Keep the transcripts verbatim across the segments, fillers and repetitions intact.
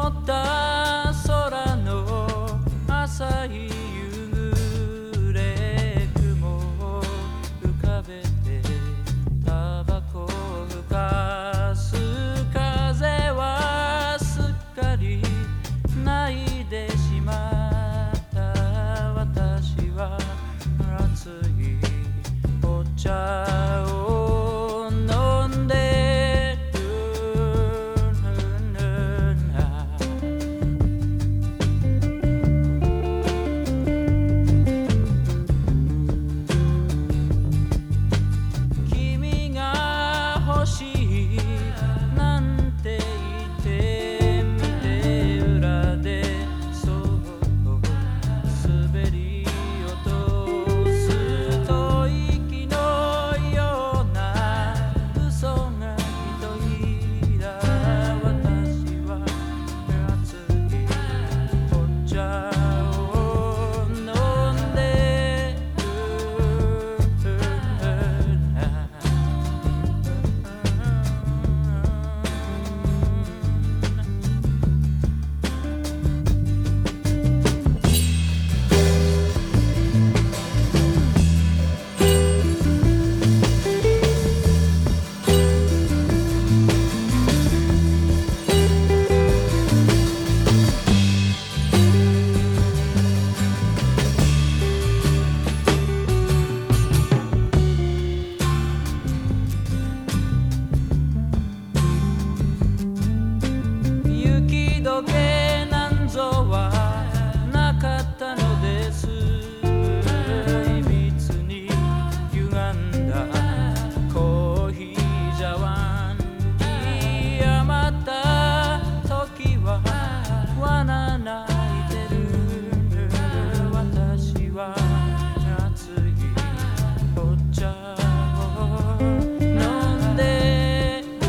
曇った空の浅い夕暮れ雲を浮かべてタバコをふかす風はすっかり泣いてしまった私は熱いお茶を飲んでる君が欲しいなんて言ってみて裏でそっと滑り落とす吐息のような嘘がひどいだ私は熱いお茶を飲んでる雪解けなんぞはなかったのですいびつに歪んだコーヒー茶碗に余った時は罠泣いてる私は熱いお茶を飲んでる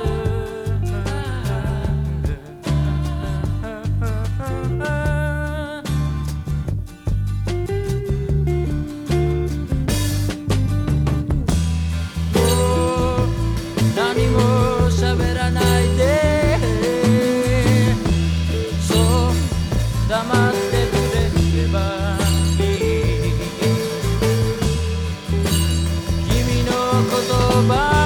何も喋らないでそう黙ってくれればいい君の言葉